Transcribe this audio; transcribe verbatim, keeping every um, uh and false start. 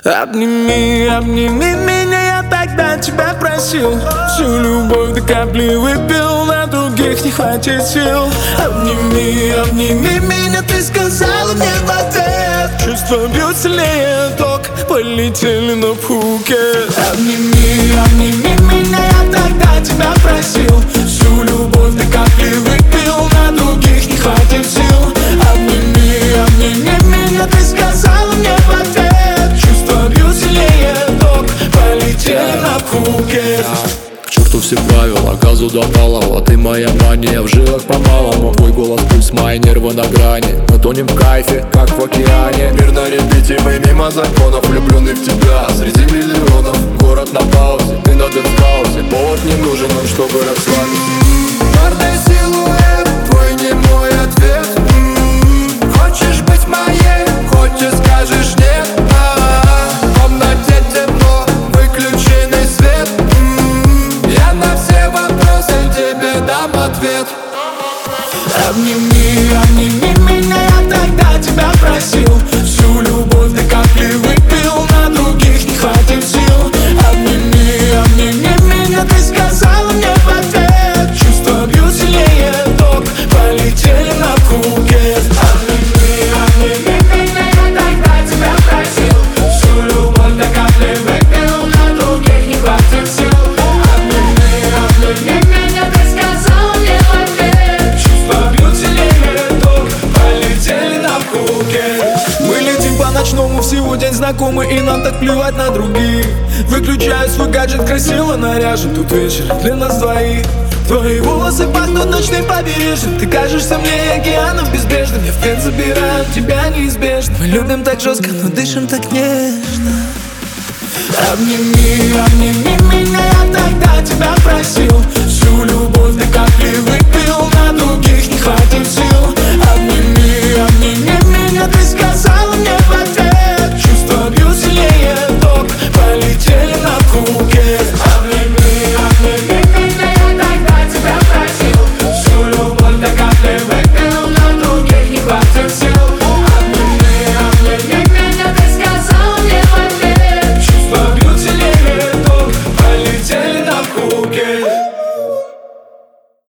Обними, обними меня, я тогда тебя просил. Всю любовь до капли выпил, на других не хватит сил. Обними, обними меня, ты сказала мне в ответ. Чувства бьют сильнее ток, полетели на Пхукет. Обними, обними меня, я тогда тебя просил. Всю любовь до капли выпил, на других не хватит сил. Обними, обними меня, ты сказала мне в ответ. Чувства бьют сильнее ток, полетели на Пхукет. К черту все правила, газу до талого. Ты моя мания, в жилах по-малому. Твой голос, пульс, мои нервы на грани. Мы тонем в кайфе, как в океане. Мир на репите, мы мимо законов. Влюбленный в тебя среди миллионов. Город на паузе, ты на дэнс-паузе. Повод не нужен нам, чтобы расслабиться. Парный силуэт, твой не мой ответ. Хочешь быть моей, хоть и скажешь нет. В комнате темно, выключенный свет. Я на все вопросы тебе дам ответ. Обними, обними меня, я тогда тебя просил. Всю любовь до капли выпил, на других не хватит сил. Обними, обними меня, ты сказала мне в ответ. Чувства бьют сильнее ток, полетели на Пхукет. Обними, обними меня, я тогда тебя просил. Всю любовь до капли выпил, на других не хватит сил. Обними, обними меня, ты сказала мне в ответ. Чувства бьют сильнее ток, полетели на Пхукет. Мы летим по ночному, всего день знакомы, и нам так плевать на других. Выключаю свой гаджет, красиво наряжен. Тут вечер для нас двоих. Твои волосы пахнут ночным побережьем. Ты кажешься мне океаном безбрежным. Я в плен забираю тебя неизбежно. Мы любим так жестко, но дышим так нежно. Обними, обними меня, я тогда тебя просил. Всю любовь до капли выпил, на других